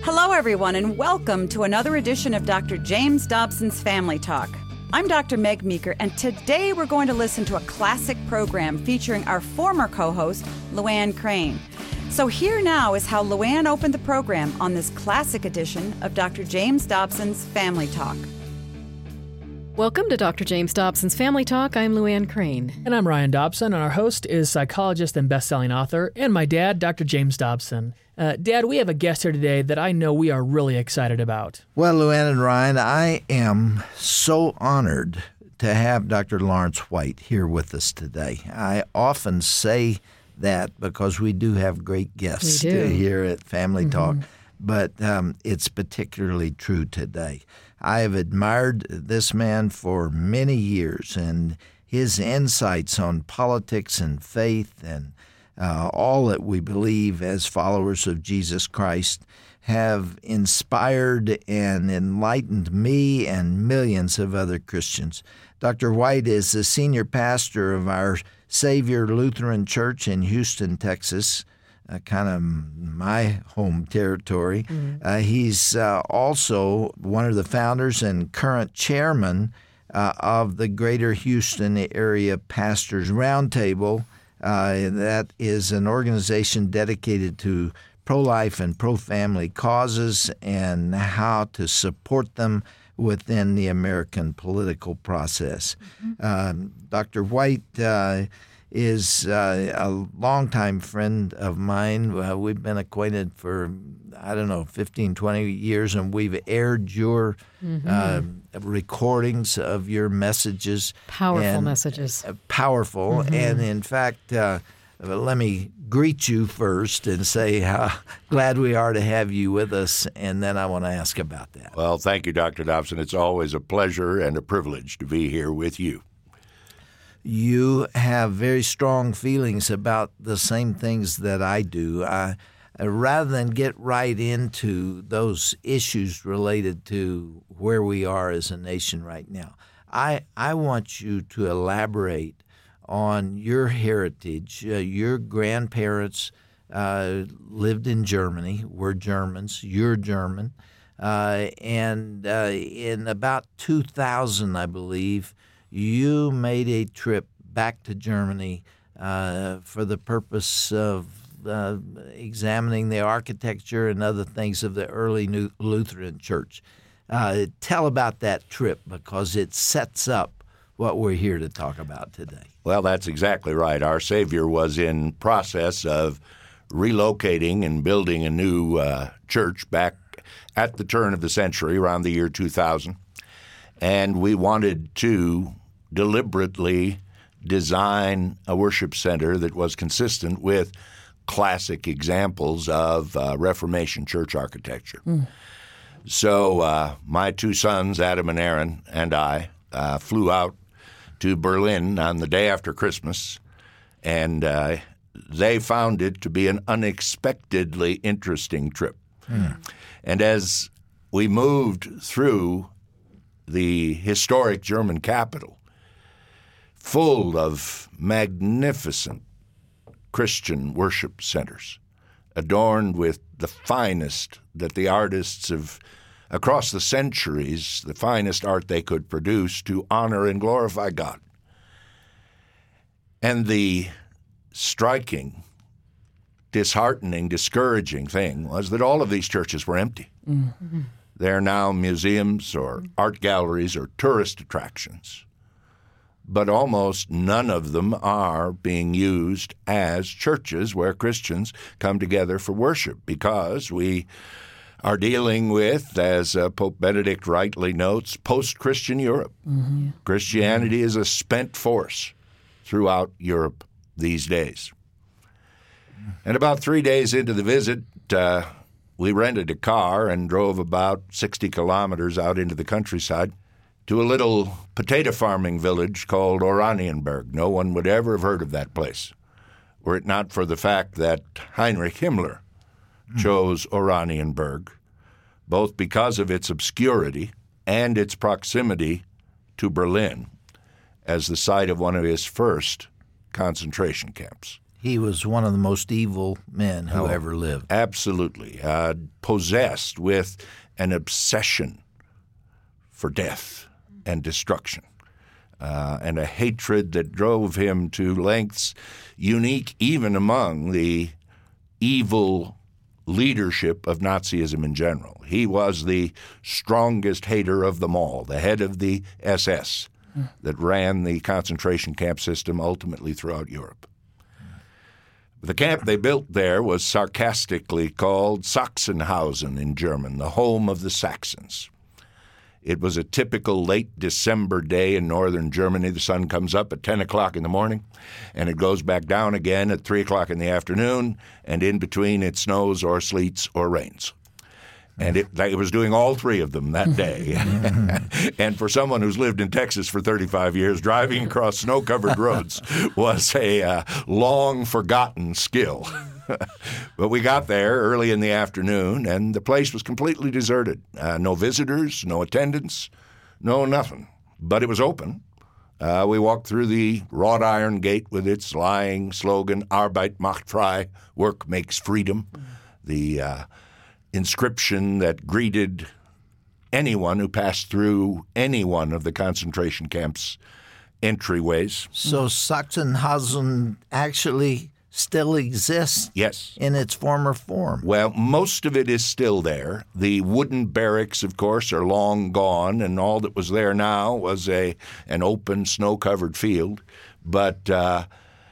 Hello, everyone, and welcome to another edition of Dr. James Dobson's Family Talk. I'm Dr. Meg Meeker, and today we're going to listen to a classic program featuring our former co-host, Luann Crane. So here now is how Luann opened the program on this classic edition of Dr. James Dobson's Family Talk. Welcome to Dr. James Dobson's Family Talk. I'm Luann Crane. And I'm Ryan Dobson, and our host is psychologist and best-selling author, and my dad, Dr. James Dobson. Dad, we have a guest here today that I know we are really excited about. Well, Luann and Ryan, I am so honored to have Dr. Lawrence White here with us today. I often say that because we do have great guests here at Family Talk, but it's particularly true today. I have admired this man for many years, and his insights on politics and faith and all that we believe as followers of Jesus Christ have inspired and enlightened me and millions of other Christians. Dr. White is the senior pastor of our Savior Lutheran Church in Houston, Texas, kind of my home territory. He's also one of the founders and current chairman of the Greater Houston Area Pastors Roundtable. That is an organization dedicated to pro-life and pro-family causes and how to support them within the American political process. Dr. White is a longtime friend of mine. We've been acquainted for, 15, 20 years, and we've aired your recordings of your messages. Powerful messages. Powerful. And in fact, let me greet you first and say how glad we are to have you with us, and then I want to ask about that. Well, thank you, Dr. Dobson. It's always a pleasure and a privilege to be here with you. You have very strong feelings about the same things that I do. Rather than get right into those issues related to where we are as a nation right now, I want you to elaborate on your heritage. Your grandparents lived in Germany. We're Germans. You're German. And in about 2000, I believe, you made a trip back to Germany for the purpose of examining the architecture and other things of the early Lutheran Church. Tell about that trip, because it sets up what we're here to talk about today. Well, that's exactly right. Our Savior was in process of relocating and building a new church back at the turn of the century, around the year 2000. And we wanted to deliberately design a worship center that was consistent with classic examples of Reformation church architecture. So my two sons, Adam and Aaron, and I flew out to Berlin on the day after Christmas, and they found it to be an unexpectedly interesting trip. And as we moved through the historic German capital, full of magnificent Christian worship centers, adorned with the finest that the artists have, across the centuries, the finest art they could produce to honor and glorify God. And the striking, disheartening, discouraging thing was that all of these churches were empty. They're now museums or art galleries or tourist attractions. But almost none of them are being used as churches where Christians come together for worship, because we are dealing with, as Pope Benedict rightly notes, post-Christian Europe. Christianity is a spent force throughout Europe these days. And about 3 days into the visit, we rented a car and drove about 60 kilometers out into the countryside to a little potato farming village called Oranienburg. No one would ever have heard of that place were it not for the fact that Heinrich Himmler chose Oranienburg, both because of its obscurity and its proximity to Berlin as the site of one of his first concentration camps. He was one of the most evil men who ever lived. Absolutely. Possessed with an obsession for death and destruction, and a hatred that drove him to lengths unique even among the evil leadership of Nazism in general. He was the strongest hater of them all, the head of the SS that ran the concentration camp system ultimately throughout Europe. The camp they built there was sarcastically called Sachsenhausen in German, the home of the Saxons. It was a typical late December day in northern Germany. The sun comes up at 10 o'clock in the morning, and it goes back down again at 3 o'clock in the afternoon, and in between it snows or sleets or rains. And it was doing all three of them that day. And for someone who's lived in Texas for 35 years, driving across snow-covered roads was a long-forgotten skill. But we got there early in the afternoon, and the place was completely deserted. No visitors, no attendants, no nothing. But it was open. We walked through the wrought iron gate with its lying slogan, Arbeit macht frei, work makes freedom. The inscription that greeted anyone who passed through any one of the concentration camps' entryways. So Sachsenhausen actually still exists Yes. in its former form. Well, most of it is still there. The wooden barracks, of course, are long gone, and all that was there now was an open, snow-covered field. But a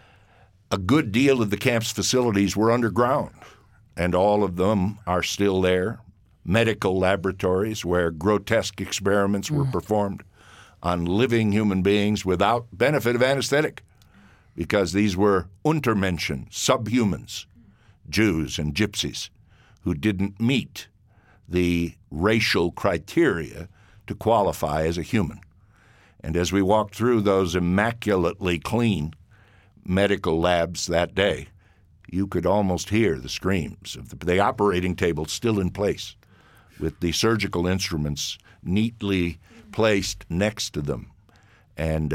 good deal of the camp's facilities were underground, and all of them are still there. Medical laboratories where grotesque experiments were performed on living human beings without benefit of anesthetic, because these were Untermenschen, subhumans, Jews and gypsies, who didn't meet the racial criteria to qualify as a human. And as we walked through those immaculately clean medical labs that day, you could almost hear the screams of the operating table still in place, with the surgical instruments neatly placed next to them. And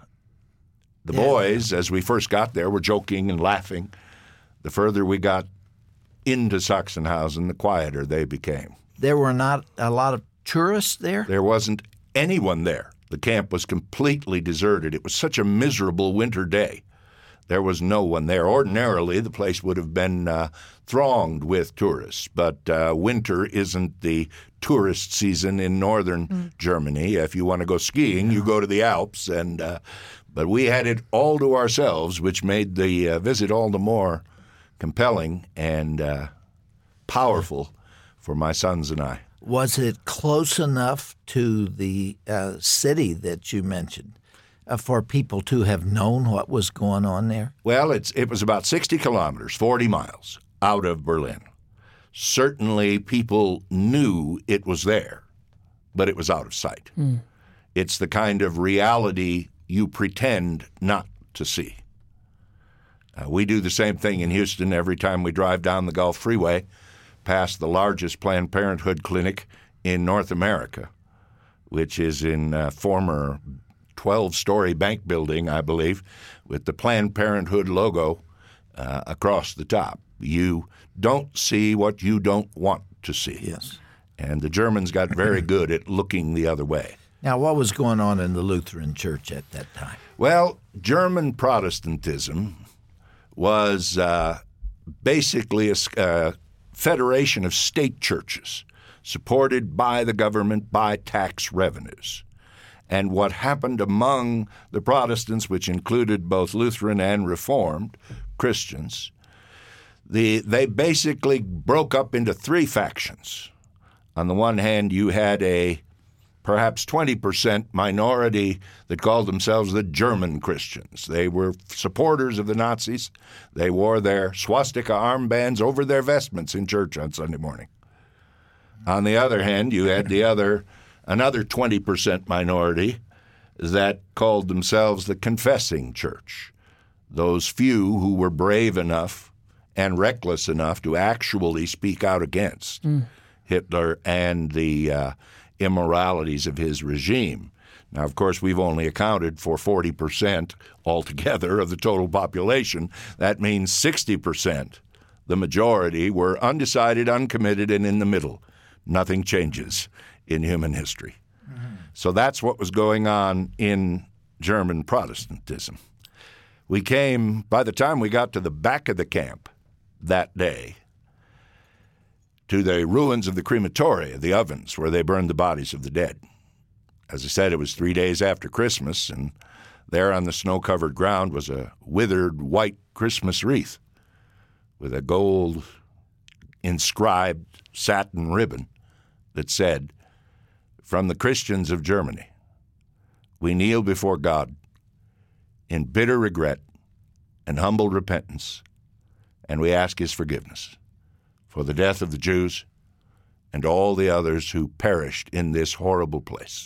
the boys, as we first got there, were joking and laughing. The further we got into Sachsenhausen, the quieter they became. There were not a lot of tourists there? There wasn't anyone there. The camp was completely deserted. It was such a miserable winter day. There was no one there. Ordinarily, the place would have been thronged with tourists, but winter isn't the tourist season in northern Germany. If you want to go skiing, you go to the Alps, but we had it all to ourselves, which made the visit all the more compelling and powerful for my sons and I. Was it close enough to the city that you mentioned for people to have known what was going on there? Well, it was about 60 kilometers, 40 miles out of Berlin. Certainly people knew it was there, but it was out of sight. It's the kind of reality you pretend not to see. We do the same thing in Houston every time we drive down the Gulf Freeway past the largest Planned Parenthood clinic in North America, which is in a former 12-story bank building, I believe, with the Planned Parenthood logo across the top. You don't see what you don't want to see. Yes. And the Germans got very good at looking the other way. Now, what was going on in the Lutheran Church at that time? Well, German Protestantism was basically a federation of state churches supported by the government by tax revenues. And what happened among the Protestants, which included both Lutheran and Reformed Christians, they basically broke up into three factions. On the one hand, you had a perhaps 20% minority that called themselves the German Christians. They were supporters of the Nazis. They wore their swastika armbands over their vestments in church on Sunday morning. On the other hand, you had another 20% minority that called themselves the confessing church, those few who were brave enough and reckless enough to actually speak out against Hitler and the immoralities of his regime. Now, of course, we've only accounted for 40% altogether of the total population. That means 60%, the majority, were undecided, uncommitted, and in the middle. Nothing changes in human history. So that's what was going on in German Protestantism. We came, by the time we got to the back of the camp that day, to the ruins of the crematoria, the ovens where they burned the bodies of the dead. As I said, it was 3 days after Christmas, and there on the snow-covered ground was a withered white Christmas wreath with a gold inscribed satin ribbon that said, "From the Christians of Germany, we kneel before God in bitter regret and humble repentance, and we ask His forgiveness for the death of the Jews and all the others who perished in this horrible place."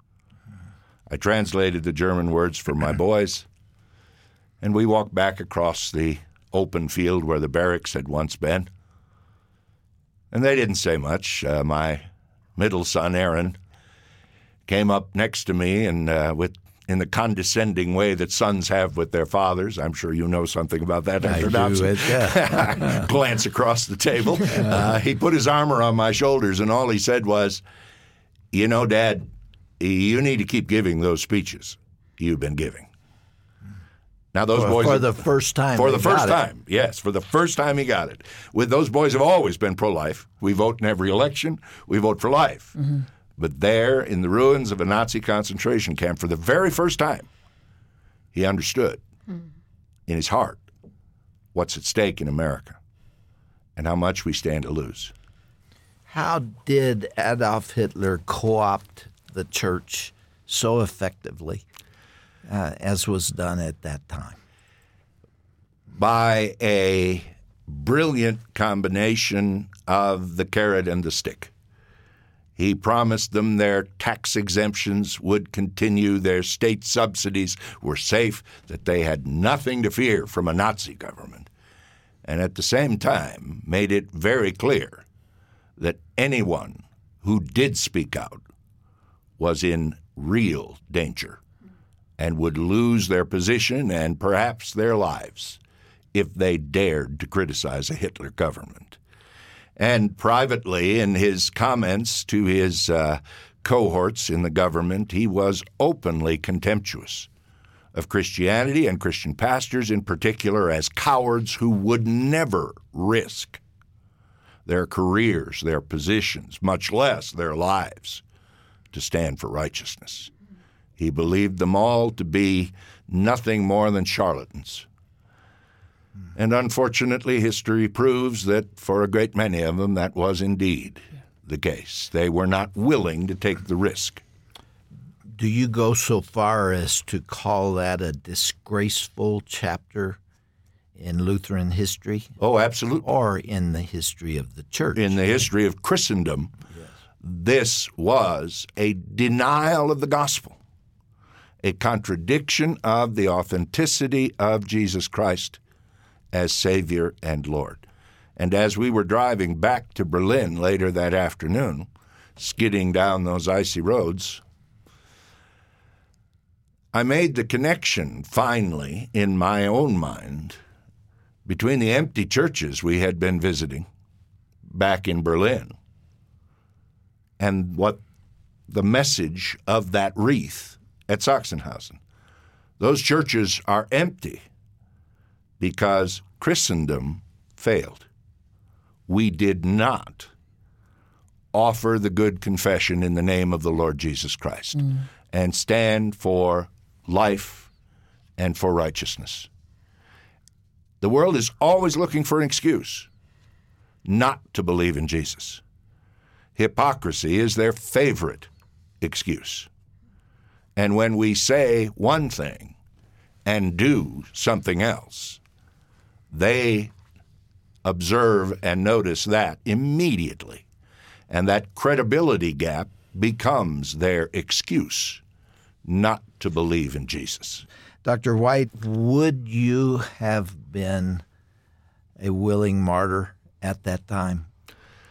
I translated the German words for my boys, and we walked back across the open field where the barracks had once been. And they didn't say much. My middle son, Aaron, came up next to me and in the condescending way that sons have with their fathers. I'm sure you know something about that, Dr. Dobson. Yeah. Glance across the table. He put his arm around my shoulders, and all he said was, "You know, Dad, you need to keep giving those speeches you've been giving." Now, those boys for the first time. For the first time, yes, for the first time he got it. Those boys have always been pro-life. We vote in every election. We vote for life. Mm-hmm. But there, in the ruins of a Nazi concentration camp, for the very first time, he understood in his heart what's at stake in America and how much we stand to lose. How did Adolf Hitler co-opt the church so effectively as was done at that time? By a brilliant combination of the carrot and the stick. He promised them their tax exemptions would continue, their state subsidies were safe, that they had nothing to fear from a Nazi government, and at the same time made it very clear that anyone who did speak out was in real danger and would lose their position and perhaps their lives if they dared to criticize a Hitler government. And privately, in his comments to his cohorts in the government, he was openly contemptuous of Christianity and Christian pastors in particular as cowards who would never risk their careers, their positions, much less their lives, to stand for righteousness. He believed them all to be nothing more than charlatans. And unfortunately, history proves that for a great many of them, that was indeed the case. They were not willing to take the risk. Do you go so far as to call that a disgraceful chapter in Lutheran history? Oh, absolutely. Or in the history of the church? In the history of Christendom, yes. This was a denial of the gospel, a contradiction of the authenticity of Jesus Christ as Savior and Lord. And as we were driving back to Berlin later that afternoon, skidding down those icy roads, I made the connection finally in my own mind between the empty churches we had been visiting back in Berlin and what the message of that wreath at Sachsenhausen. Those churches are empty because Christendom failed. We did not offer the good confession in the name of the Lord Jesus Christ and stand for life and for righteousness. The world is always looking for an excuse not to believe in Jesus. Hypocrisy is their favorite excuse. And when we say one thing and do something else, they observe and notice that immediately. And that credibility gap becomes their excuse not to believe in Jesus. Dr. White, would you have been a willing martyr at that time?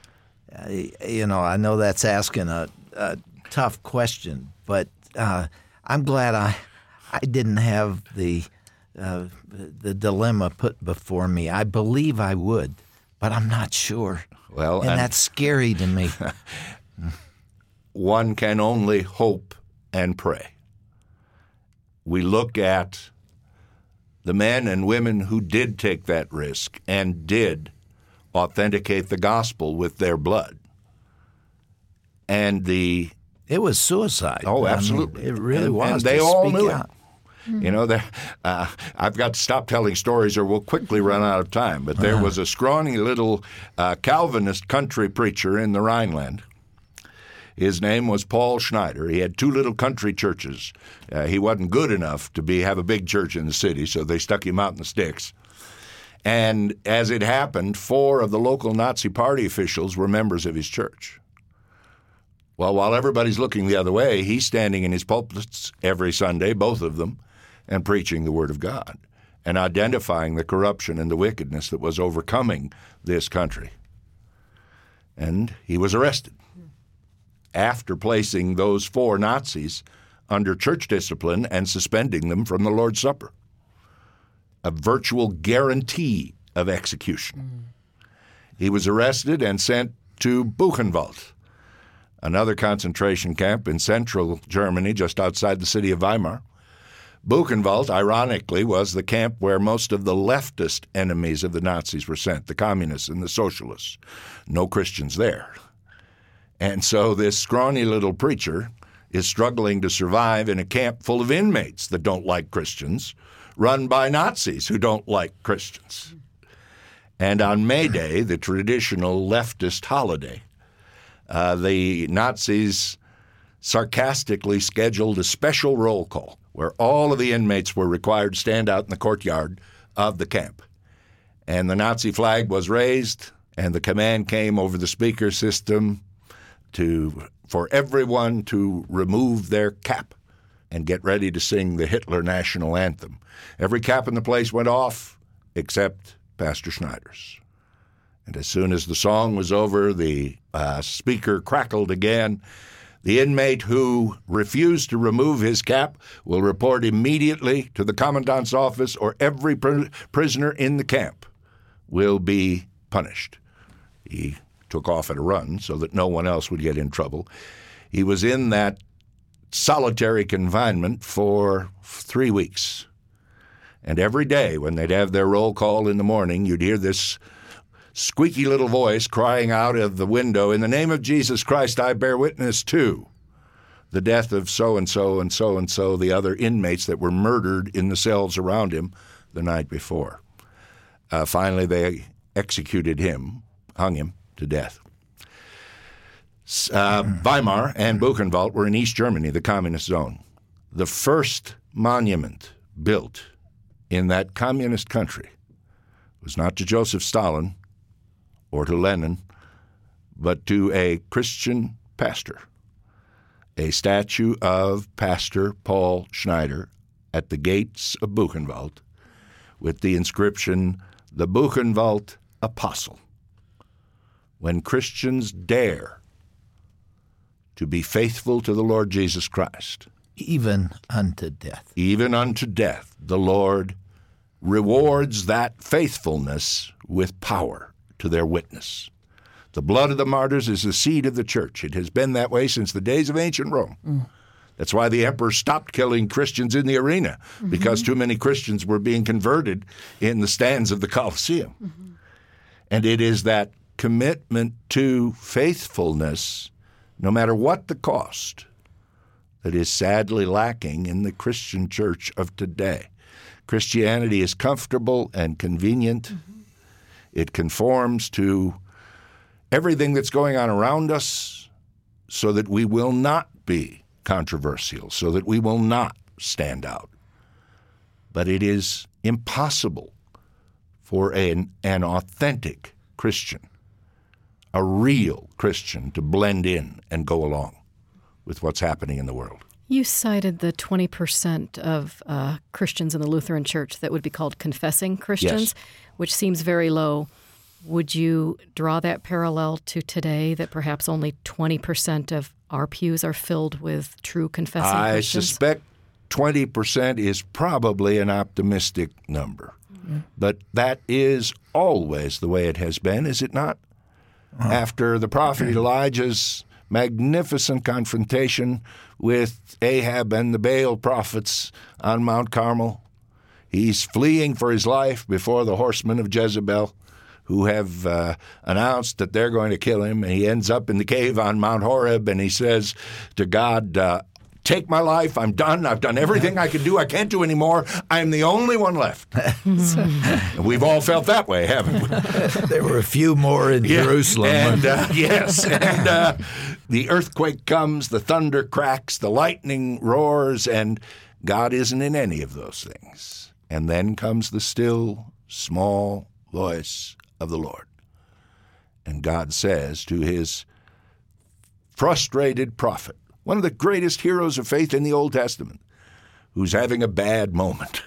I know that's asking a tough question, but I'm glad I didn't have the dilemma put before me. I believe I would, but I'm not sure. Well, and that's scary to me. One can only hope and pray. We look at the men and women who did take that risk and did authenticate the gospel with their blood. And it was suicide. Oh, absolutely. I mean, it really was. And they all knew it. You know, I've got to stop telling stories or we'll quickly run out of time. But there was a scrawny little Calvinist country preacher in the Rhineland. His name was Paul Schneider. He had 2 little country churches. He wasn't good enough to have a big church in the city, so they stuck him out in the sticks. And as it happened, 4 of the local Nazi Party officials were members of his church. Well, while everybody's looking the other way, he's standing in his pulpits every Sunday, both of them, and preaching the Word of God and identifying the corruption and the wickedness that was overcoming this country. And he was arrested after placing those 4 Nazis under church discipline and suspending them from the Lord's Supper, a virtual guarantee of execution. He was arrested and sent to Buchenwald, another concentration camp in central Germany just outside the city of Weimar. Buchenwald, ironically, was the camp where most of the leftist enemies of the Nazis were sent, the communists and the socialists. No Christians there. And so this scrawny little preacher is struggling to survive in a camp full of inmates that don't like Christians, run by Nazis who don't like Christians. And on May Day, the traditional leftist holiday, the Nazis sarcastically scheduled a special roll call where all of the inmates were required to stand out in the courtyard of the camp. And the Nazi flag was raised, and the command came over the speaker system for everyone to remove their cap and get ready to sing the Hitler national anthem. Every cap in the place went off except Pastor Schneider's. And as soon as the song was over, the speaker crackled again. The inmate who refused to remove his cap will report immediately to the commandant's office, or every prisoner in the camp will be punished. He took off at a run so that no one else would get in trouble. He was in that solitary confinement for 3 weeks. And every day when they'd have their roll call in the morning, you'd hear this squeaky little voice crying out of the window, "In the name of Jesus Christ, I bear witness to the death of so-and-so and so-and-so, the other inmates that were murdered in the cells around him the night before." Finally, they executed him, hung him to death. Weimar and Buchenwald were in East Germany, the communist zone. The first monument built in that communist country was not to Joseph Stalin or to Lenin, but to a Christian pastor, a statue of Pastor Paul Schneider at the gates of Buchenwald with the inscription, "The Buchenwald Apostle." When Christians dare to be faithful to the Lord Jesus Christ, even unto death. Even unto death, the Lord rewards that faithfulness with power to their witness. The blood of the martyrs is the seed of the church. It has been that way since the days of ancient Rome. That's why the emperor stopped killing Christians in the arena, because too many Christians were being converted in the stands of the Colosseum. And it is that commitment to faithfulness, no matter what the cost, that is sadly lacking in the Christian church of today. Christianity is comfortable and convenient. It conforms to everything that's going on around us so that we will not be controversial, so that we will not stand out. But it is impossible for an authentic Christian, a real Christian, to blend in and go along with what's happening in the world. You cited the 20% of Christians in the Lutheran Church that would be called confessing Christians, which seems very low. Would you draw that parallel to today, that perhaps only 20% of our pews are filled with true confessing Christians? I suspect 20% is probably an optimistic number. But that is always the way it has been, is it not? After the prophet Elijah's magnificent confrontation with Ahab and the Baal prophets on Mount Carmel, he's fleeing for his life before the horsemen of Jezebel, who have announced that they're going to kill him. And he ends up in the cave on Mount Horeb, and he says to God, take my life. I'm done. I've done everything I can do. I can't do any more. I'm the only one left. And we've all felt that way, haven't we? There were a few more in Jerusalem. And, yes. And the earthquake comes, the thunder cracks, the lightning roars, and God isn't in any of those things. And then comes the still, small voice of the Lord. And God says to his frustrated prophet, one of the greatest heroes of faith in the Old Testament, who's having a bad moment.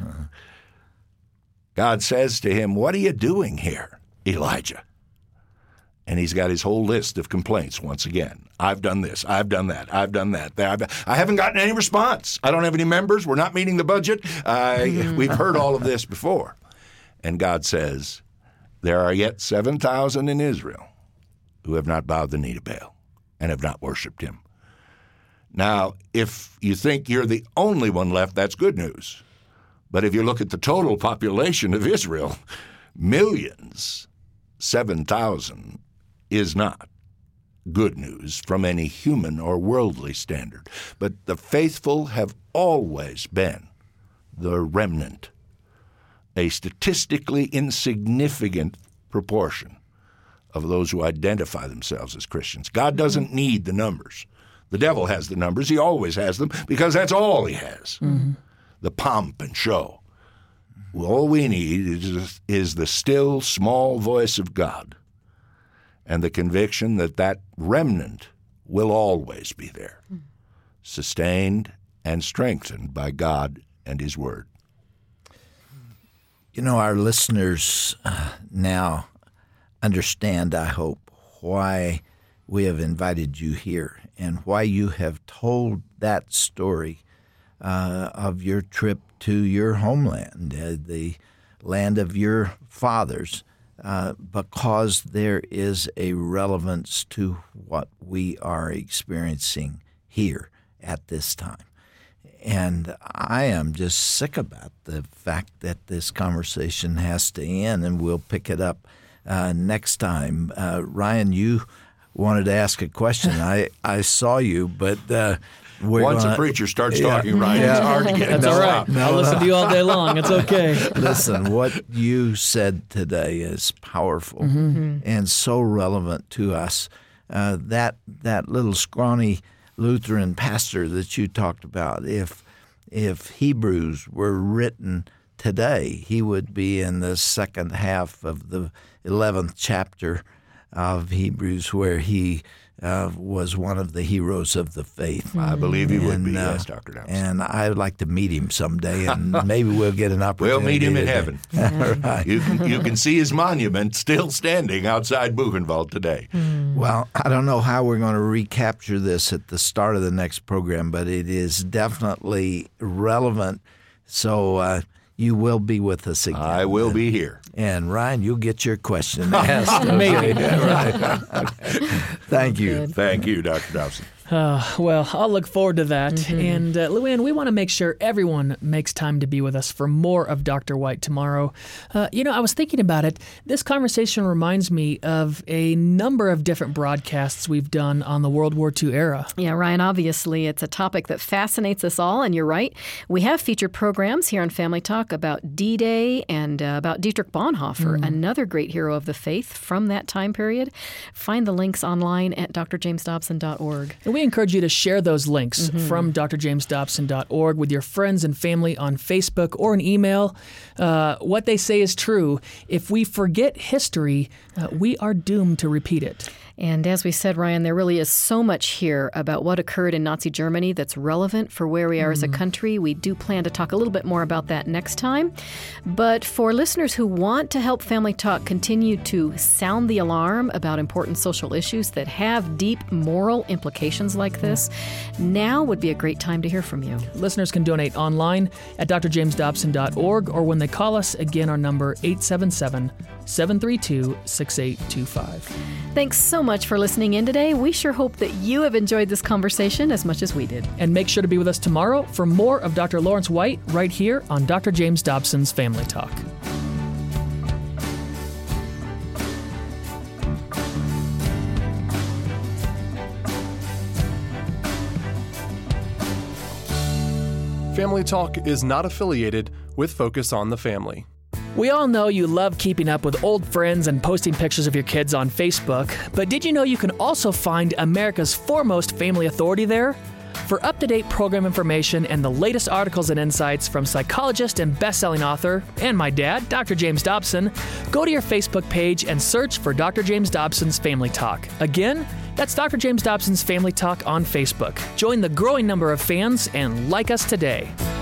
God says to him, what are you doing here, Elijah? And he's got his whole list of complaints once again. I've done this. I've done that. I've done that. I haven't gotten any response. I don't have any members. We're not meeting the budget. We've heard all of this before. And God says, there are yet 7,000 in Israel who have not bowed the knee to Baal and have not worshipped him. Now, if you think you're the only one left, that's good news. But if you look at the total population of Israel, millions, 7,000 is not good news from any human or worldly standard. But the faithful have always been the remnant, a statistically insignificant proportion of those who identify themselves as Christians. God doesn't need the numbers. The devil has the numbers. He always has them because that's all he has, the pomp and show. All we need is the still, small voice of God and the conviction that that remnant will always be there, sustained and strengthened by God and his word. You know, our listeners now understand, I hope, why we have invited you here and why you have told that story of your trip to your homeland, the land of your fathers, because there is a relevance to what we are experiencing here at this time. And I am just sick about the fact that this conversation has to end, and we'll pick it up next time. Ryan, you wanted to ask a question. I saw you, but once a preacher starts talking, Ryan, it's hard to get it. That's all right. I'll listen to you all day long. It's okay. Listen, what you said today is powerful and so relevant to us. That little scrawny Lutheran pastor that you talked about, if Hebrews were written today, he would be in the second half of the 11th chapter of Hebrews, where he was one of the heroes of the faith. I believe he would be, yes, Dr. Dobson. And I'd like to meet him someday, and maybe we'll get an opportunity. We'll meet him in heaven. Right. You can see his monument still standing outside Buchenwald today. Well, I don't know how we're going to recapture this at the start of the next program, but it is definitely relevant. So you will be with us again. I will be here. And Ryan, you'll get your question asked. Maybe. Right. Thank you. Thank you, Dr. Dobson. Well, I'll look forward to that. And Luann, we want to make sure everyone makes time to be with us for more of Dr. White tomorrow. I was thinking about it. This conversation reminds me of a number of different broadcasts we've done on the World War II era. Yeah, Ryan, obviously it's a topic that fascinates us all, and you're right. We have featured programs here on Family Talk about D-Day and about Dietrich Bonhoeffer, another great hero of the faith from that time period. Find the links online at drjamesdobson.org. And we encourage you to share those links from drjamesdobson.org with your friends and family on Facebook or an email. What they say is true. If we forget history, we are doomed to repeat it. And as we said, Ryan, there really is so much here about what occurred in Nazi Germany that's relevant for where we are as a country. We do plan to talk a little bit more about that next time. But for listeners who want to help Family Talk continue to sound the alarm about important social issues that have deep moral implications conversations like this, now would be a great time to hear from you. Listeners can donate online at drjamesdobson.org, or when they call us, again, our number 877-732-6825. Thanks so much for listening in today. We sure hope that you have enjoyed this conversation as much as we did. And make sure to be with us tomorrow for more of Dr. Lawrence White right here on Dr. James Dobson's Family Talk. Family Talk is not affiliated with Focus on the Family. We all know you love keeping up with old friends and posting pictures of your kids on Facebook, but did you know you can also find America's foremost family authority there? For up-to-date program information and the latest articles and insights from psychologist and best-selling author, and my dad, Dr. James Dobson, go to your Facebook page and search for Dr. James Dobson's Family Talk. Again, that's Dr. James Dobson's Family Talk on Facebook. Join the growing number of fans and like us today.